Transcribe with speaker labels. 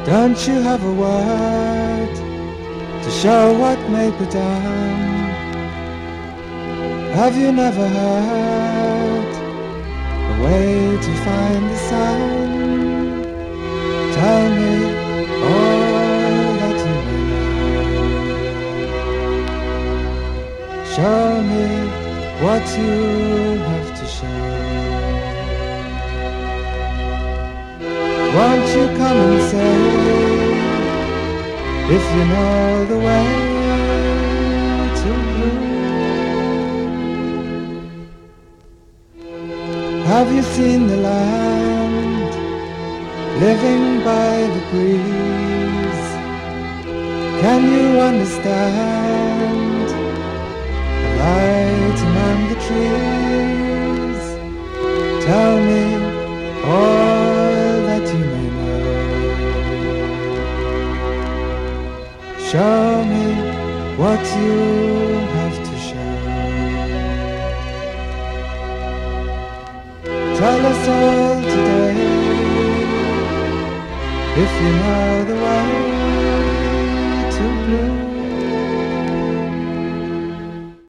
Speaker 1: Don't you have a word to show what may be done? Have you never heard a way to find the sun? Tell me all that you may know. Show me what you have to show. Won't you come and say if you know the way to blue? Have you seen the land living by the breeze? Can you understand the light among the trees? Tell me all that you may know. Show me what you have to show. Tell us all today if you know the way.